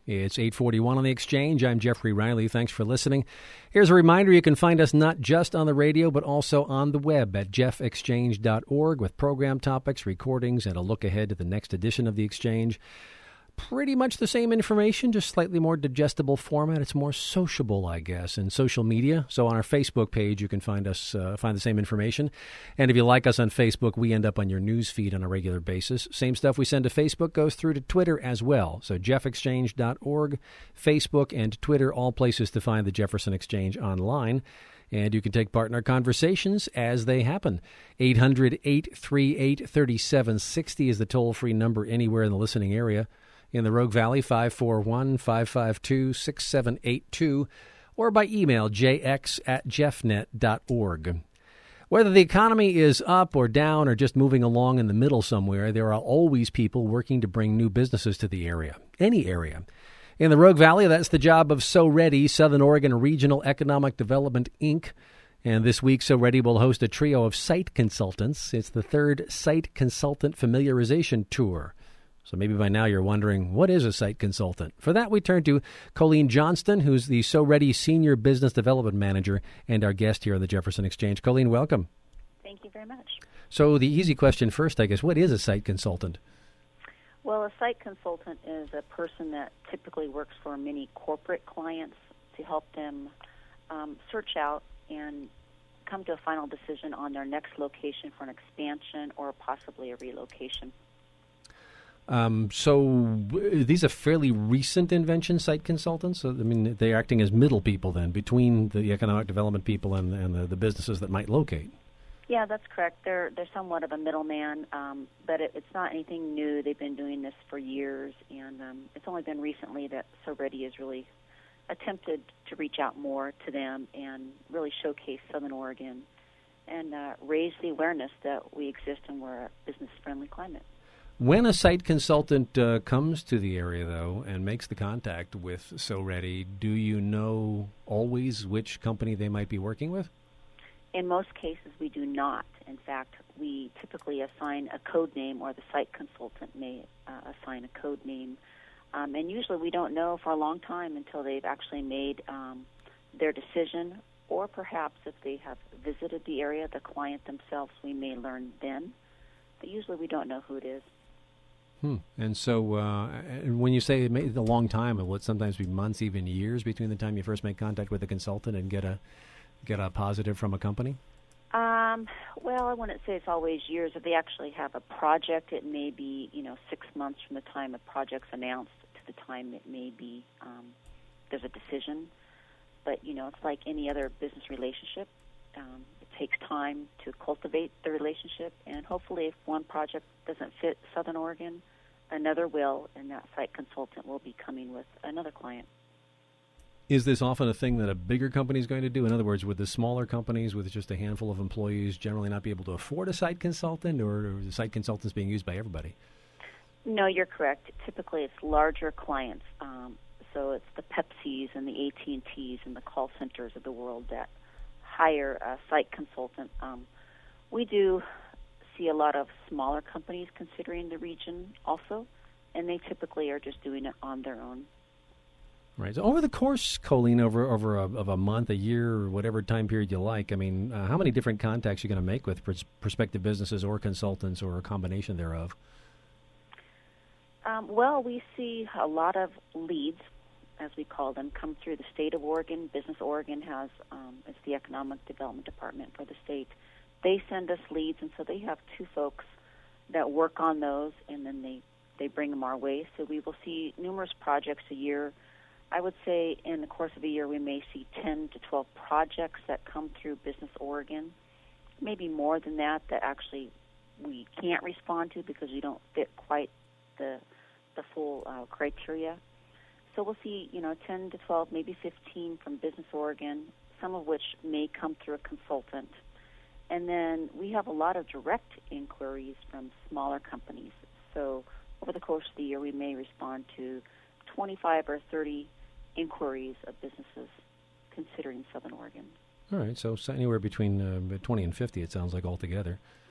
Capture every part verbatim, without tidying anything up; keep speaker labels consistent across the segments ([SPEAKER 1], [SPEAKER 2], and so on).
[SPEAKER 1] It's eight forty-one on the Exchange. I'm Jeffrey Riley. Thanks for listening. Here's a reminder, you can find us not just on the radio, but also on the web at jeff exchange dot org with program topics, recordings, and a look ahead to the next edition of the Exchange. Pretty much the same information, just slightly more digestible format. It's more sociable, I guess, in social media. So on our Facebook page, you can find us, uh, find the same information. And if you like us on Facebook, we end up on your news feed on a regular basis. Same stuff we send to Facebook goes through to Twitter as well. So jeff exchange dot org, Facebook, and Twitter, all places to find the Jefferson Exchange online. And you can take part in our conversations as they happen. eight hundred, eight three eight, three seven six zero is the toll-free number anywhere in the listening area. In the Rogue Valley, five four one, five five two, six seven eight two, or by email, j x at jeff net dot org. Whether the economy is up or down or just moving along in the middle somewhere, there are always people working to bring new businesses to the area, any area. In the Rogue Valley, that's the job of So Ready, Southern Oregon Regional Economic Development, Incorporated. And this week, So Ready will host a trio of site consultants. It's the third Site Consultant Familiarization Tour. So maybe by now you're wondering, what is a site consultant? For that, we turn to Colleen Johnston, who's the So Ready Senior Business Development Manager and our guest here on the Jefferson Exchange. Colleen, welcome.
[SPEAKER 2] Thank you very much.
[SPEAKER 1] So the easy question first, I guess, what is a site consultant?
[SPEAKER 2] Well, a site consultant is a person that typically works for many corporate clients to help them um, search out and come to a final decision on their next location for an expansion or possibly a relocation.
[SPEAKER 1] Um, so these are fairly recent inventions, site consultants? So, I mean, they're acting as middle people then between the economic development people and, and the, the businesses that might locate.
[SPEAKER 2] Yeah, that's correct. They're they're somewhat of a middleman, um, but it, it's not anything new. They've been doing this for years, and um, it's only been recently that So Ready has really attempted to reach out more to them and really showcase Southern Oregon and uh, raise the awareness that we exist and we're a business-friendly climate.
[SPEAKER 1] When a site consultant uh, comes to the area, though, and makes the contact with So Ready, do you know always which company they might be working with?
[SPEAKER 2] In most cases, we do not. In fact, we typically assign a code name, or the site consultant may uh, assign a code name. Um, and usually we don't know for a long time until they've actually made um, their decision, or perhaps if they have visited the area, the client themselves, we may learn then. But usually we don't know who it is.
[SPEAKER 1] Hmm. And so uh, when you say it may, a long time, will it sometimes be months, even years, between the time you first make contact with a consultant and get a get a positive from a company?
[SPEAKER 2] Um, well, I wouldn't say it's always years. If they actually have a project, it may be, you know, six months from the time a project's announced to the time it may be um, there's a decision. But, you know, it's like any other business relationship. Um, it takes time to cultivate the relationship, and hopefully if one project doesn't fit Southern Oregon, another will, and that site consultant will be coming with another client.
[SPEAKER 1] Is this often a thing that a bigger company is going to do? In other words, would the smaller companies with just a handful of employees generally not be able to afford a site consultant, or are the site consultants being used by everybody?
[SPEAKER 2] No, you're correct. Typically it's larger clients. Um, so it's the Pepsis and the A T and T's and the call centers of the world that hire a site consultant. Um, we do see a lot of smaller companies considering the region also, and they typically are just doing it on their own.
[SPEAKER 1] Right. So over the course, Colleen, over over a, of a month, a year, or whatever time period you like, I mean, uh, how many different contacts are you going to make with pers- prospective businesses or consultants or a combination thereof?
[SPEAKER 2] Um, well, we see a lot of leads, as we call them, come through the state of Oregon. Business Oregon has, um, it's the economic development department for the state. They send us leads, and so they have two folks that work on those, and then they, they bring them our way. So we will see numerous projects a year. I would say in the course of a year we may see ten to twelve projects that come through Business Oregon, maybe more than that that actually we can't respond to because we don't fit quite the the full uh, criteria. So we'll see, you know, ten to twelve, maybe fifteen from Business Oregon, some of which may come through a consultant. And then we have a lot of direct inquiries from smaller companies. So over the course of the year we may respond to twenty-five or thirty inquiries of businesses considering Southern Oregon.
[SPEAKER 1] All right, so, so anywhere between uh, twenty and fifty, it sounds like, altogether.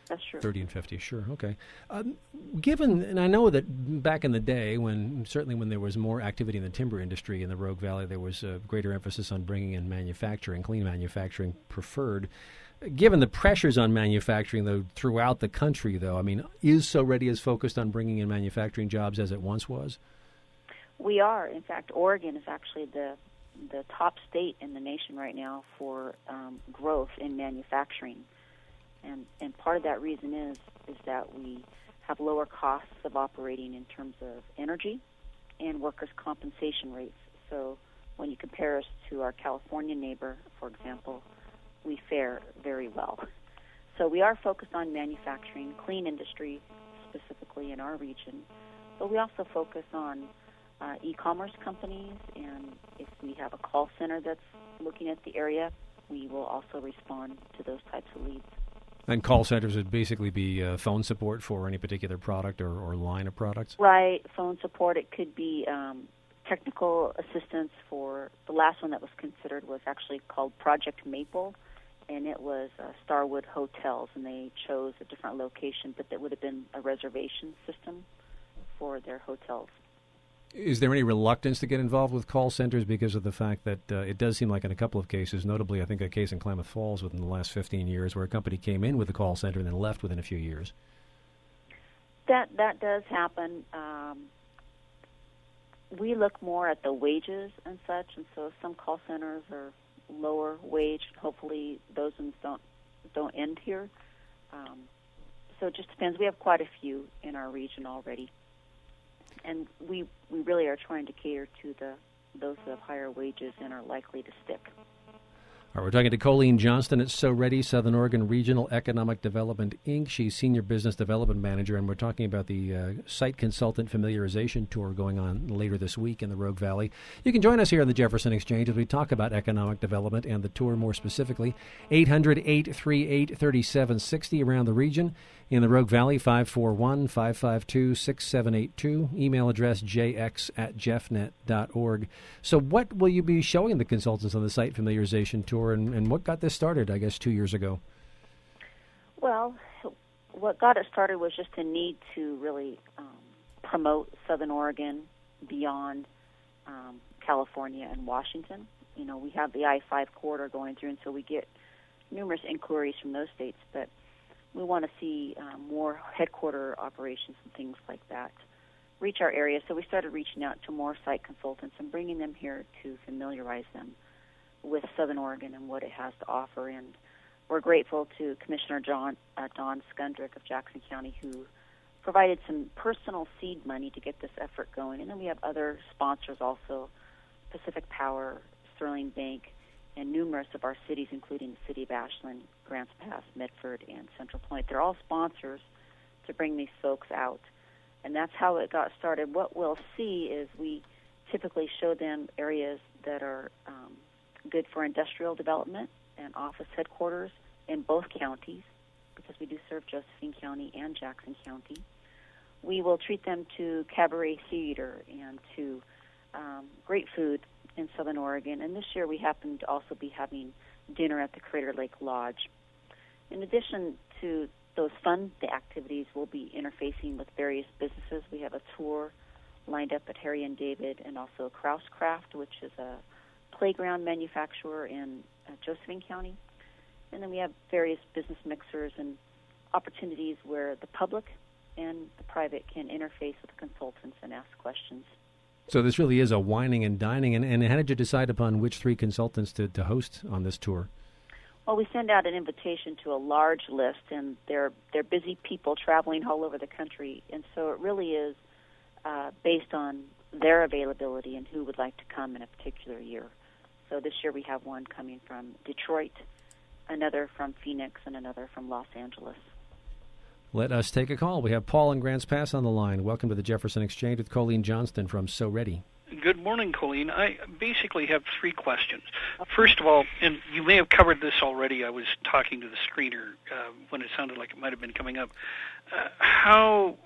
[SPEAKER 2] That's true.
[SPEAKER 1] thirty and fifty, sure, okay. Um, given, and I know that back in the day, when certainly when there was more activity in the timber industry in the Rogue Valley, there was a greater emphasis on bringing in manufacturing, clean manufacturing preferred. Given the pressures on manufacturing, though, throughout the country, though, I mean, is So Ready as focused on bringing in manufacturing jobs as it once was?
[SPEAKER 2] We are. In fact, Oregon is actually the the top state in the nation right now for um, growth in manufacturing. And and part of that reason is is that we have lower costs of operating in terms of energy and workers' compensation rates. So when you compare us to our California neighbor, for example, we fare very well. So we are focused on manufacturing, clean industry specifically in our region, but we also focus on uh, e-commerce companies, and if we have a call center that's looking at the area, we will also respond to those types of leads.
[SPEAKER 1] And call centers would basically be uh, phone support for any particular product or, or line of products?
[SPEAKER 2] Right, phone support. It could be um, technical assistance for, the last one that was considered was actually called Project Maple, and it was uh, Starwood Hotels, and they chose a different location, but that would have been a reservation system for their hotels.
[SPEAKER 1] Is there any reluctance to get involved with call centers because of the fact that uh, it does seem like in a couple of cases, notably I think a case in Klamath Falls within the last fifteen years where a company came in with a call center and then left within a few years?
[SPEAKER 2] That that does happen. Um, we look more at the wages and such, and so some call centers are lower wage. Hopefully those ones don't, don't end here. Um, so it just depends. We have quite a few in our region already. And we we really are trying to cater to the those who have higher wages and are likely to stick.
[SPEAKER 1] All right, we're talking to Colleen Johnston at So Ready, Southern Oregon Regional Economic Development, Incorporated. She's Senior Business Development Manager, and we're talking about the uh, Site Consultant Familiarization Tour going on later this week in the Rogue Valley. You can join us here on the Jefferson Exchange as we talk about economic development and the tour more specifically. eight hundred, eight three eight, three seven six zero around the region. In the Rogue Valley, five four one, five five two, six seven eight two. Email address j x at jeffnet dot org. So what will you be showing the consultants on the Site Familiarization Tour, and, and what got this started, I guess, two years ago?
[SPEAKER 2] Well, what got it started was just a need to really um, promote Southern Oregon beyond um, California and Washington. You know, we have the I five corridor going through, and so we get numerous inquiries from those states, but we want to see um, more headquarter operations and things like that reach our area. So we started reaching out to more site consultants and bringing them here to familiarize them with Southern Oregon and what it has to offer. And we're grateful to Commissioner John uh, Don Skundrick of Jackson County, who provided some personal seed money to get this effort going. And then we have other sponsors also, Pacific Power, Sterling Bank, and numerous of our cities, including the city of Ashland, Grants Pass, Medford, and Central Point. They're all sponsors to bring these folks out. And that's how it got started. What we'll see is we typically show them areas that are um, good for industrial development and office headquarters in both counties, because we do serve Josephine County and Jackson County. We will treat them to cabaret theater and to um, great food in Southern Oregon, and this year we happen to also be having dinner at the Crater Lake Lodge. In addition to those fun activities, we'll be interfacing with various businesses. We have a tour lined up at Harry and David, and also Kraus Craft, which is a playground manufacturer in uh, Josephine County. And then we have various business mixers and opportunities where the public and the private can interface with the consultants and ask questions.
[SPEAKER 1] So this really is a wining and dining. And, and how did you decide upon which three consultants to, to host on this tour?
[SPEAKER 2] Well, we send out an invitation to a large list, and they're they're busy people traveling all over the country. And so it really is uh, based on their availability and who would like to come in a particular year. So this year we have one coming from Detroit, another from Phoenix, and another from Los Angeles.
[SPEAKER 1] Let us take a call. We have Paul in Grants Pass on the line. Welcome to the Jefferson Exchange with Colleen Johnston from So Ready.
[SPEAKER 3] Good morning, Colleen. I basically have three questions. First of all, and you may have covered this already, I was talking to the screener uh, when it sounded like it might have been coming up. Uh, how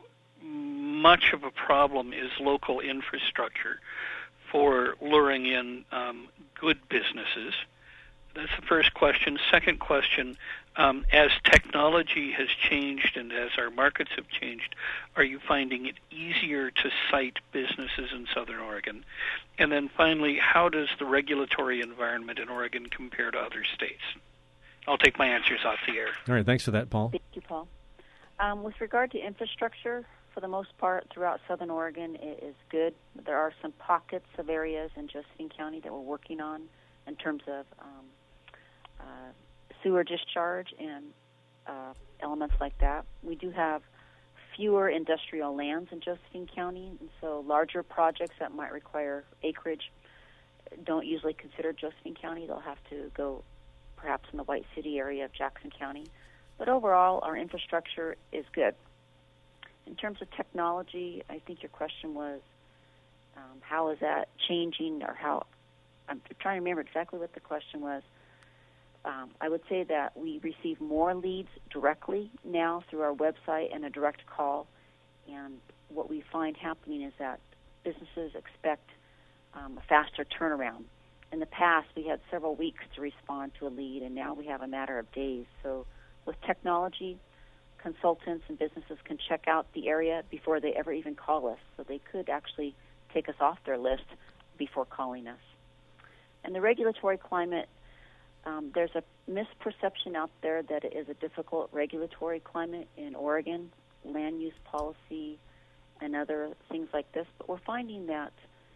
[SPEAKER 3] much of a problem is local infrastructure for luring in um, good businesses That's the first question. Second question, um, as technology has changed and as our markets have changed, are you finding it easier to cite businesses in Southern Oregon? And then finally, how does the regulatory environment in Oregon compare to other states? I'll take my answers off the air.
[SPEAKER 1] All right, thanks for that, Paul.
[SPEAKER 2] Thank you, Paul. Um, with regard to infrastructure, for the most part, throughout Southern Oregon, it is good. There are some pockets of areas in Josephine County that we're working on in terms of um, uh, sewer discharge and uh, elements like that. We do have fewer industrial lands in Josephine County, and so larger projects that might require acreage don't usually consider Josephine County. They'll have to go perhaps in the White City area of Jackson County. But overall, our infrastructure is good. In terms of technology, I think your question was, um, how is that changing, or how, I'm trying to remember exactly what the question was. Um, I would say that we receive more leads directly now through our website and a direct call, and what we find happening is that businesses expect um, a faster turnaround. In the past, we had several weeks to respond to a lead, and now we have a matter of days. So with technology, consultants and businesses can check out the area before they ever even call us, so they could actually take us off their list before calling us. And the regulatory climate, um, there's a misperception out there that it is a difficult regulatory climate in Oregon, land use policy and other things like this, but we're finding that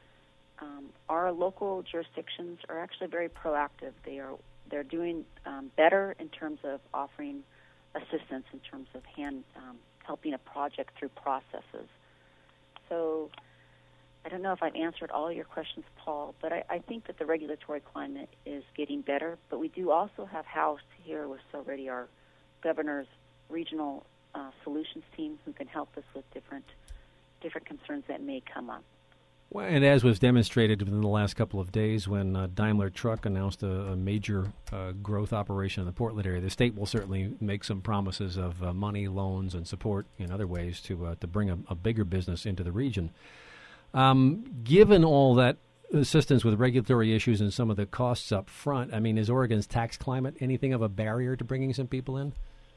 [SPEAKER 2] um, our local jurisdictions are actually very proactive. They are they're doing um, better in terms of offering assistance in terms of hand um, helping a project through processes. So I don't know if I've answered all your questions, Paul, but I, I think that the regulatory climate is getting better. But we do also have housed here with already our governor's regional uh, solutions team who can help us with different different concerns that may come up.
[SPEAKER 1] Well, and as was demonstrated within the last couple of days when uh, Daimler Truck announced a, a major uh, growth operation in the Portland area, the state will certainly make some promises of uh, money, loans, and support in other ways to uh, to bring a, a bigger business into the region. Um, given all that assistance with regulatory issues and some of the costs up front, I mean, is Oregon's tax climate anything of a barrier to bringing some people in?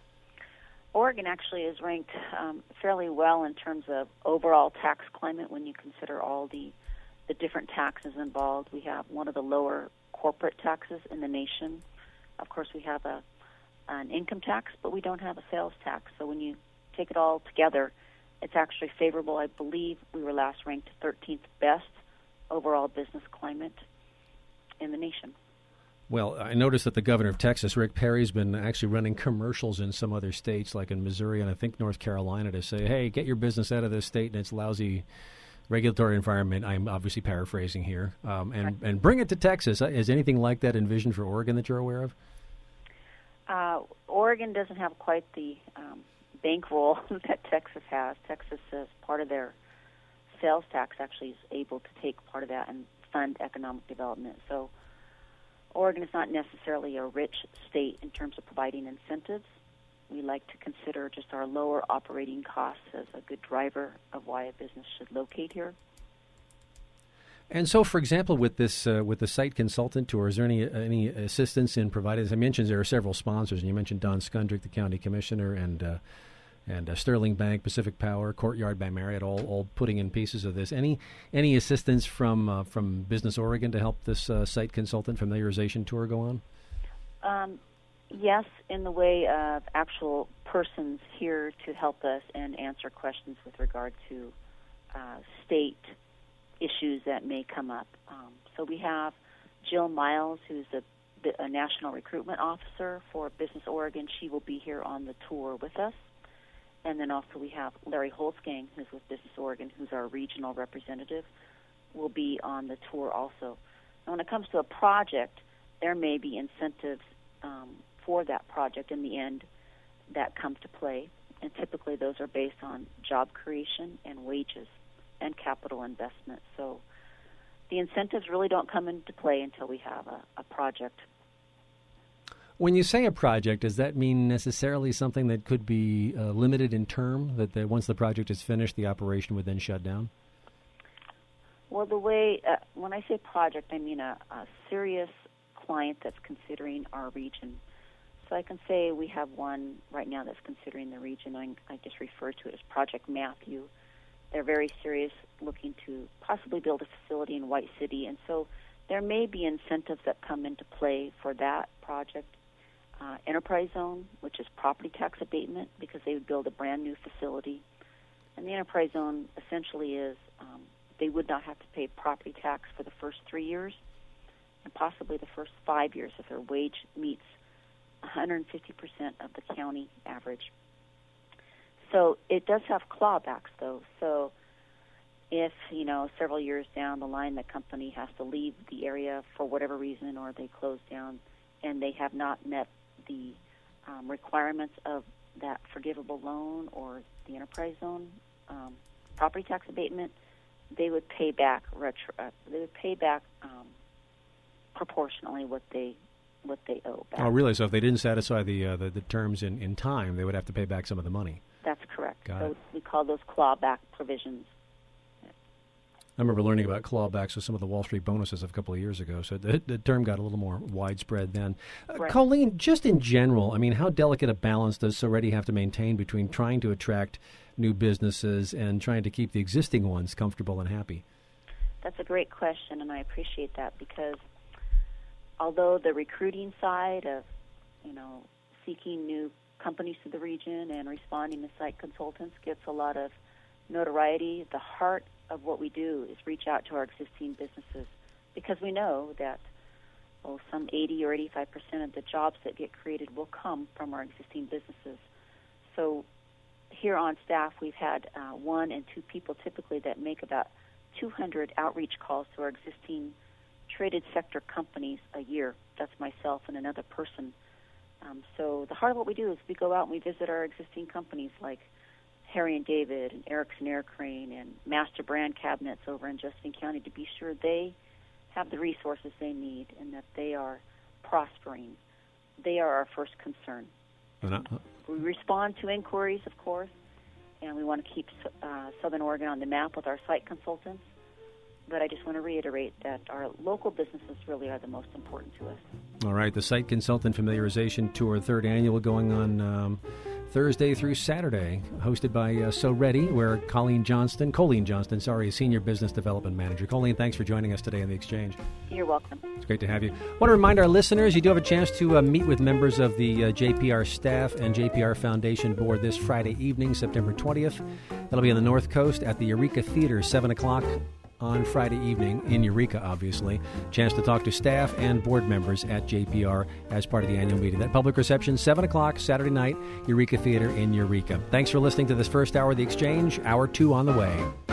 [SPEAKER 2] Oregon actually is ranked um, fairly well in terms of overall tax climate when you consider all the, the different taxes involved. We have one of the lower corporate taxes in the nation. Of course, we have a an income tax, but we don't have a sales tax. So when you take it all together, it's actually favorable. I believe we were last ranked thirteenth best overall business climate in the nation.
[SPEAKER 1] Well, I noticed that the governor of Texas, Rick Perry, has been actually running commercials in some other states, like in Missouri and I think North Carolina, to say, hey, get your business out of this state and its lousy regulatory environment. I'm obviously paraphrasing here. Um, and, right. and bring it to Texas. Is anything like that envisioned for Oregon that you're aware of?
[SPEAKER 2] Uh, Oregon doesn't have quite the um, bankroll that Texas has. Texas, as part of their sales tax, actually is able to take part of that and fund economic development. So Oregon is not necessarily a rich state in terms of providing incentives. We like to consider just our lower operating costs as a good driver of why a business should locate here.
[SPEAKER 1] And so, for example, with this, uh, with the site consultant tour, is there any any assistance in providing? As I mentioned, there are several sponsors, and you mentioned Don Skundrich, the county commissioner, and uh, and uh, Sterling Bank, Pacific Power, Courtyard by Marriott, all all putting in pieces of this. Any any assistance from uh, from Business Oregon to help this uh, site consultant familiarization tour go on?
[SPEAKER 2] Um, yes, in the way of actual persons here to help us and answer questions with regard to uh, state issues that may come up. Um, so we have Jill Miles, who's a, a national recruitment officer for Business Oregon. She will be here on the tour with us. And then also we have Larry Holzgang, who's with Business Oregon, who's our regional representative, will be on the tour also. And when it comes to a project, there may be incentives um, for that project in the end that come to play. And typically those are based on job creation and wages and capital investment. So the incentives really don't come into play until we have a, a project.
[SPEAKER 1] When you say a project, does that mean necessarily something that could be uh, limited in term, that the, once the project is finished, the operation would then shut down?
[SPEAKER 2] Well, the way, uh, when I say project, I mean a, a serious client that's considering our region. So I can say we have one right now that's considering the region. I, I just refer to it as Project Matthew. They're very serious, looking to possibly build a facility in White City, and so there may be incentives that come into play for that project. Uh, enterprise zone, which is property tax abatement, because they would build a brand new facility. And the enterprise zone essentially is um, they would not have to pay property tax for the first three years and possibly the first five years if their wage meets one hundred fifty percent of the county average. So it does have clawbacks, though. So if, you know, several years down the line the company has to leave the area for whatever reason, or they close down and they have not met the um, requirements of that forgivable loan or the enterprise zone um, property tax abatement, they would pay back retro. Uh, they would pay back um, proportionally what they what they owe back.
[SPEAKER 1] Oh, really? So if they didn't satisfy the uh, the, the terms in, in time, they would have to pay back some of the money.
[SPEAKER 2] That's correct.
[SPEAKER 1] Got
[SPEAKER 2] so
[SPEAKER 1] it.
[SPEAKER 2] We call those clawback provisions.
[SPEAKER 1] I remember learning about clawbacks with some of the Wall Street bonuses a couple of years ago, so the, the term got a little more widespread then. Uh,
[SPEAKER 2] right.
[SPEAKER 1] Colleen, just in general, I mean, how delicate a balance does Soretti have to maintain between trying to attract new businesses and trying to keep the existing ones comfortable and happy?
[SPEAKER 2] That's a great question, and I appreciate that, because although the recruiting side of, you know, seeking new companies to the region and responding to site consultants gets a lot of notoriety, the heart of what we do is reach out to our existing businesses, because we know that oh, some eighty or eighty-five percent of the jobs that get created will come from our existing businesses. So here on staff, we've had uh, one and two people typically that make about two hundred outreach calls to our existing traded sector companies a year. That's myself and another person. Um, so the heart of what we do is we go out and we visit our existing companies like Harry and David and Erickson Air Crane and Master Brand Cabinets over in Josephine County, to be sure they have the resources they need and that they are prospering. They are our first concern.
[SPEAKER 1] Uh,
[SPEAKER 2] we respond to inquiries, of course, and we want to keep uh, Southern Oregon on the map with our site consultants. But I just want to reiterate that our local businesses really are the most important to us.
[SPEAKER 1] All right, the Site Consultant Familiarization Tour, third annual, going on um, Thursday through Saturday, hosted by uh, Soretti, where Colleen Johnston, Colleen Johnston, sorry, is Senior Business Development Manager. Colleen, thanks for joining us today on The Exchange.
[SPEAKER 2] You're welcome.
[SPEAKER 1] It's great to have you. I want to remind our listeners, you do have a chance to uh, meet with members of the uh, J P R staff and J P R Foundation Board this Friday evening, September twentieth. That'll be on the North Coast at the Eureka Theater, seven o'clock. On Friday evening in Eureka, obviously. Chance to talk to staff and board members at J P R as part of the annual meeting. That public reception, seven o'clock Saturday night, Eureka Theater in Eureka. Thanks for listening to this first hour of The Exchange. Hour two on the way.